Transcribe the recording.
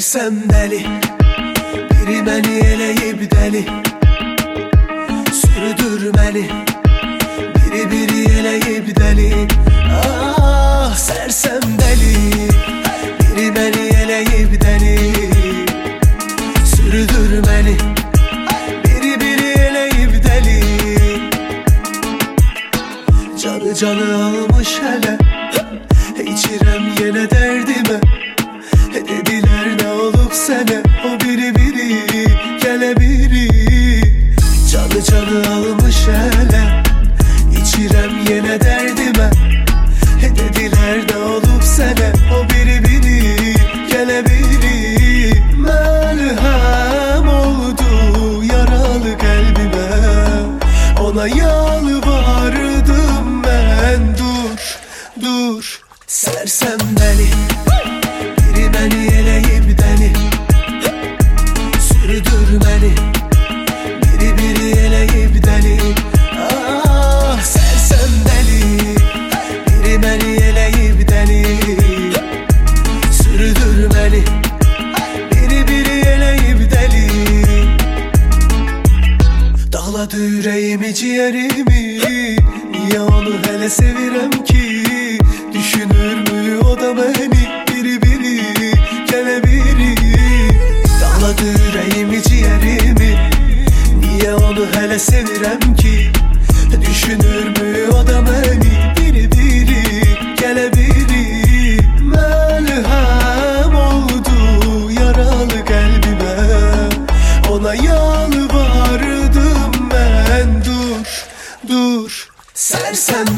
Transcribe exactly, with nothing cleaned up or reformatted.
Sersem deli, biri beni eleyip deli, sürdürmeli, biri biri eleyip deli. Ah sersem deli, biri beni eleyip deli, sürdürmeli, biri biri eleyip deli. Canı canı almış hele, içirem yine derdime. Dediler ne olup sene, o biri biri gele biri. Canı canı almış hele, içirem yine derdime. Dediler ne olup sene, o biri biri gele biri. Merhem oldu yaralı kalbime, ona yalvardım ben. Dur, dur sersem deli, biri beni eleyip deli, sürdürmeli, biri biri eleyip deli. Ah sersem deli, biri beni eleyip deli, sürdürmeli, biri biri eleyip deli. Dağladı yüreğimi ciğerimi, niye onu hele sevirem ki? Düşünür mü o da beni, biri biri gele biri. Dağladı yüreğimi ciğerimi, niye onu hele sevirem ki? Düşünür mü o da beni, biri biri gele biri. Merhem oldu yaralı kalbime, ona yalvardım ben. Dur, dur sersem